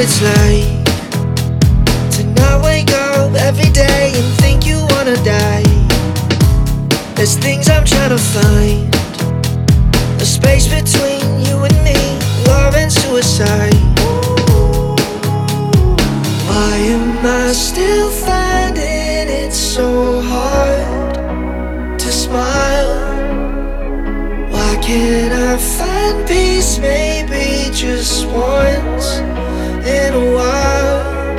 it's like to not wake up every day and think you wanna die. There's things I'm trying to find, a space between you and me, love and suicide. Why am I still finding it so hard to smile? Why can't I find peace maybe just once in a while?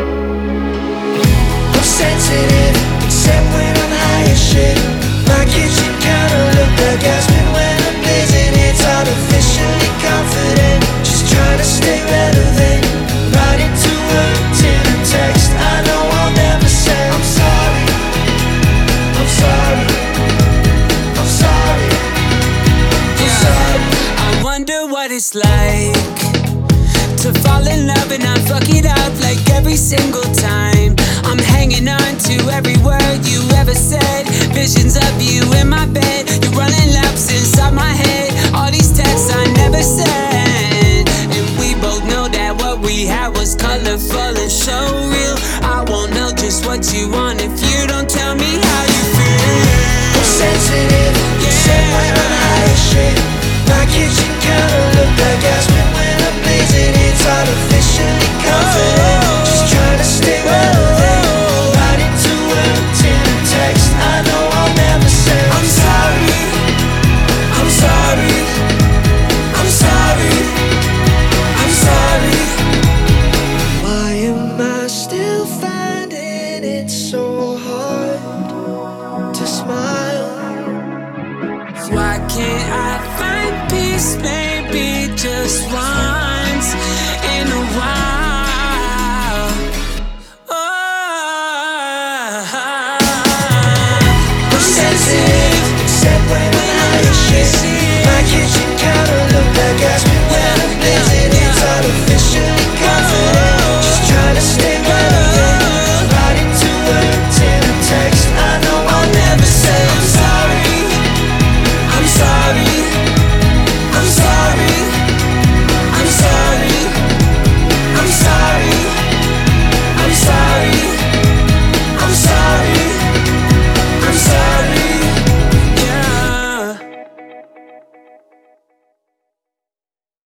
I'm sensitive, except when I'm high as shit. My kitchen counter look like Aspen when I'm blazing. It's artificially confident, just trying to stay relevant. Writing two words in a text I know I'll never say. I'm sorry, I'm sorry, I'm sorry, I'm sorry. I wonder what it's like to fall in love and not fuck it up like every single time. I'm hanging on to every word you ever said. Visions of you in my bed, you're running laps inside my head. All these texts I never sent, and we both know that what we had was colorful